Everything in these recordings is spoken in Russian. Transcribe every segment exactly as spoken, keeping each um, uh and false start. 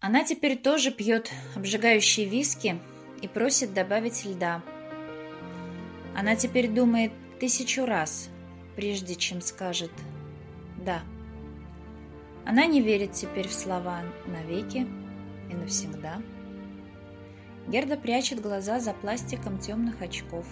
Она теперь тоже пьет обжигающие виски и просит добавить льда. Она теперь думает тысячу раз, прежде чем скажет «да». Она не верит теперь в слова «навеки» и «навсегда». Герда прячет глаза за пластиком темных очков.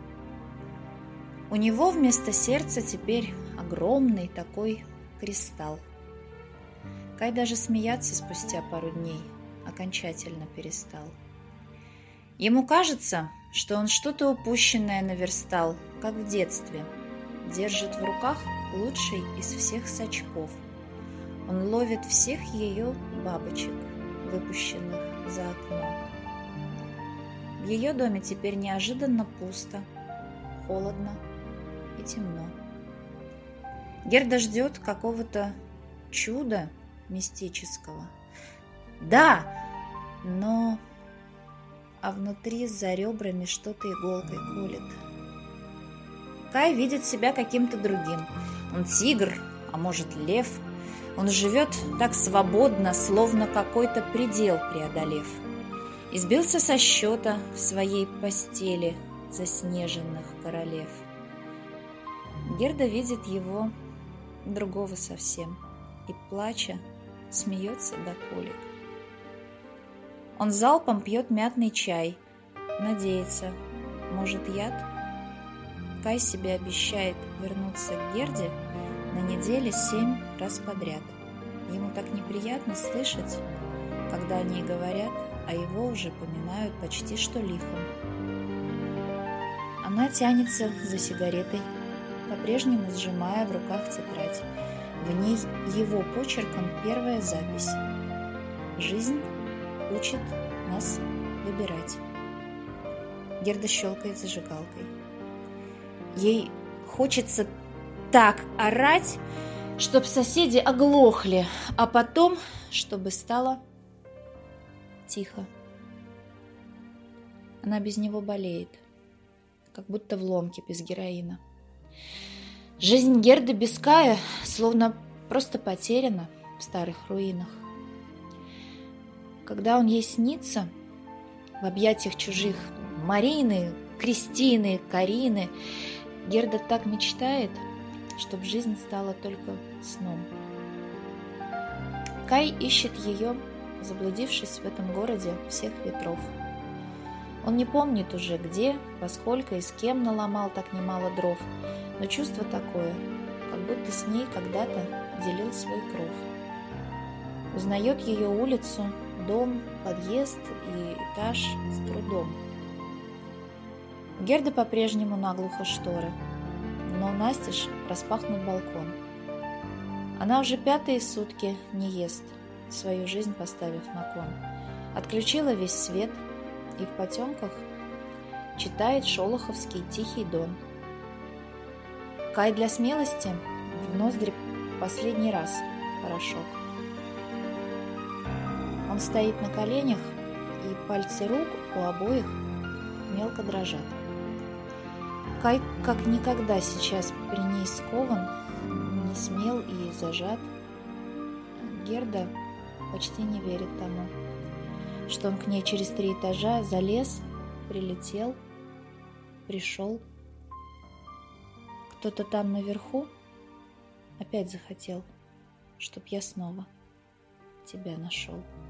У него вместо сердца теперь огромный такой кристалл. Кай даже смеяться спустя пару дней окончательно перестал. Ему кажется, что он что-то упущенное наверстал, как в детстве. Держит в руках лучший из всех сачков. Он ловит всех ее бабочек, выпущенных за окно. В ее доме теперь неожиданно пусто, холодно и темно. Герда ждет какого-то чуда мистического. Да, но... А внутри за ребрами что-то иголкой колет. Кай видит себя каким-то другим. Он тигр, а может лев. Он живет так свободно, словно какой-то предел преодолев. И сбился со счета в своей постели заснеженных королев. Герда видит его другого совсем и, плача, смеется до колик. Он залпом пьет мятный чай, надеется, может, яд? Кай себе обещает вернуться к Герде на неделе семь раз подряд. Ему так неприятно слышать, когда они говорят, а его уже поминают почти что лихом. Она тянется за сигаретой, по-прежнему сжимая в руках тетрадь. В ней его почерком первая запись. Жизнь учит нас выбирать. Герда щелкает зажигалкой. Ей хочется так орать, чтоб соседи оглохли, а потом, чтобы стало тихо. Она без него болеет, как будто в ломке без героина. Жизнь Герды без Кая словно просто потеряна в старых руинах. Когда он ей снится, в объятиях чужих Марины, Кристины, Карины, Герда так мечтает, чтоб жизнь стала только сном. Кай ищет ее, заблудившись в этом городе всех ветров. Он не помнит уже, где, во сколько и с кем наломал так немало дров, но чувство такое, как будто с ней когда-то делил свой кров. Узнает ее улицу, дом, подъезд и этаж с трудом. У Герды по-прежнему наглухо шторы, но настежь распахнут балкон. Она уже пятые сутки не ест, свою жизнь поставив на кон. Отключила весь свет и в потемках читает шолоховский «Тихий дон». Кай для смелости в ноздри последний раз порошок. Он стоит на коленях, и пальцы рук у обоих мелко дрожат. Кай как никогда сейчас при ней скован, не смел и зажат. Герда почти не верит тому, что он к ней через три этажа залез, прилетел, пришел. Кто-то там наверху опять захотел, чтоб я снова тебя нашел.